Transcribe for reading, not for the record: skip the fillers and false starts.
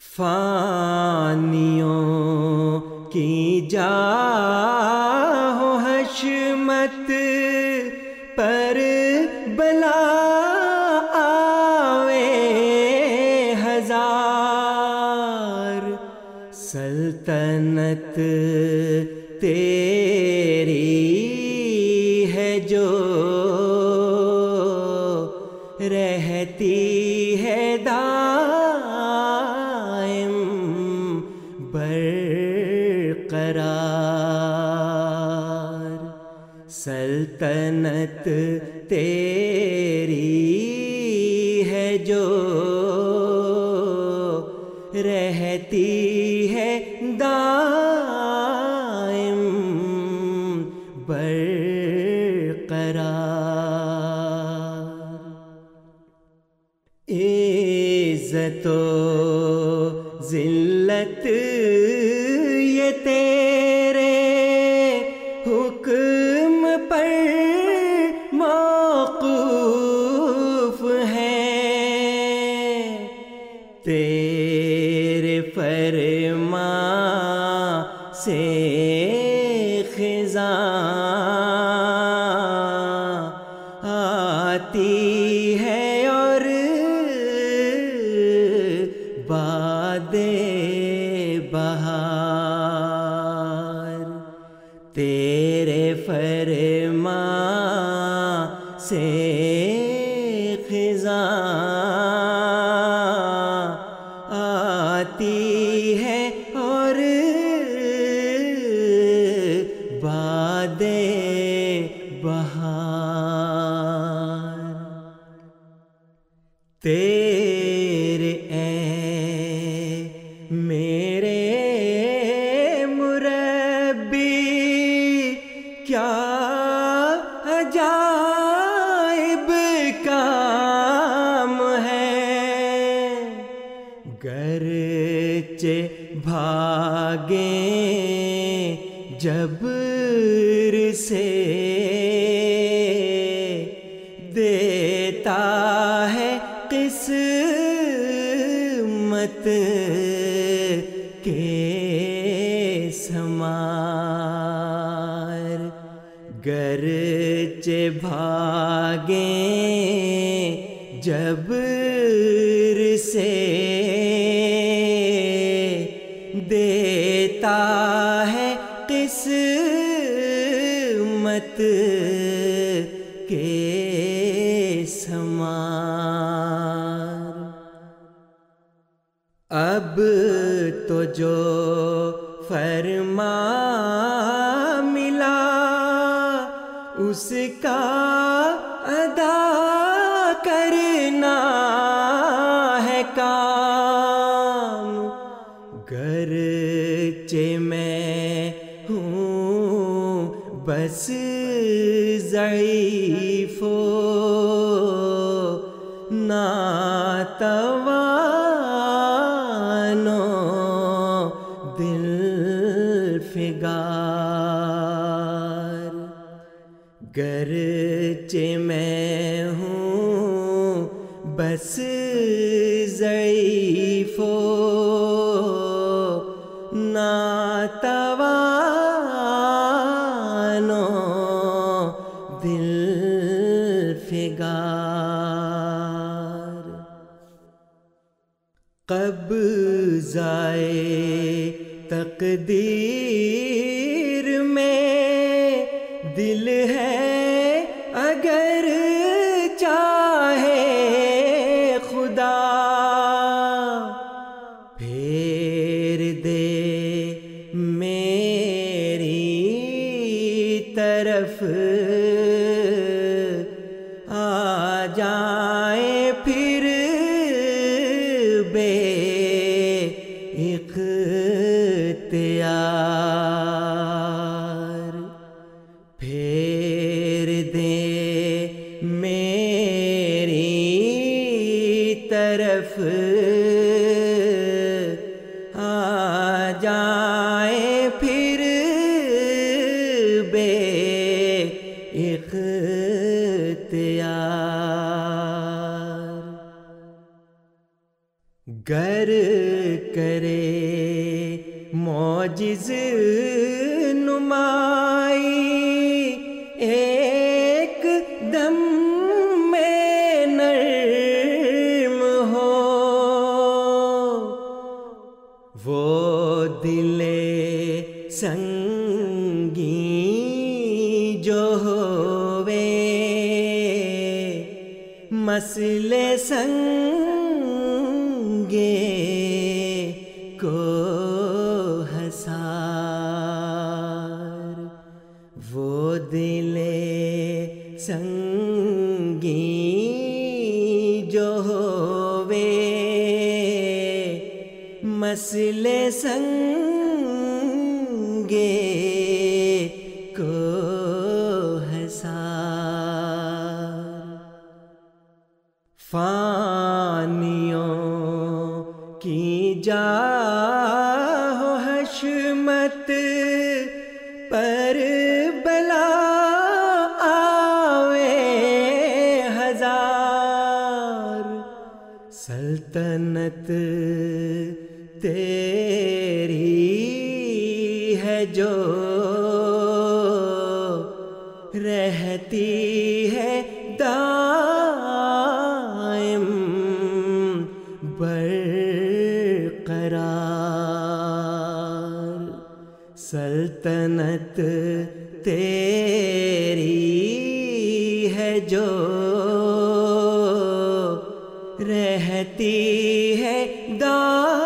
فانیوں کی جاہ و حشمت پر بلا آوے ہزار، سلطنت تیری ہے جو رہتی ہے دائم برقرار، سلطنت تیری ہے جو رہتی ہے دائم برقرار، عزت و ذلت یہ تیرے حکم پر موقوف ہے، تیرے فرمان سے خزاں آتی ہے اور باد بہار، تیرے فرمان سے خزاں آتی ہے اور باد بہار، تیرے اے میرے مربی کیا عجائب کام ہے، گرچہ بھاگیں جبر سے دیتا ہے قسمت کے ثمار، گرچہ بھاگیں جبر سے دیتا ہے قسمت کے ثمار، اب تو جو فرمان ملا اس کا ادا کرنا ہے کام، گرچہ میں ہوں بس ضعیف و ناتوان و دل فگار، گرچہ میں ہوں بس ضعیف و ناتوان و دل فگار، قبضۂ تقدیر میں دل ہے اگر چاہے خدا، پھیر دے میری طرف آ جائیں پھر بے اختیار، پھیر دے میری طرف آ جائیں پھر بے اختیار، گر گر کرے معجز نمائی ایک دم میں نرم ہو وہ دل سنگی جو ہووے مسئلے سنگے کو حسار وہ دل سنگی جو ہووے مسئلے سنگے کو حسار فانیوں کی جاہ و حشمت پر بلا آوے ہزار سلطنت تیری ہے جو رہتی ہے دائم برقرار سلطنت تیری ہے جو رہتی ہے دائم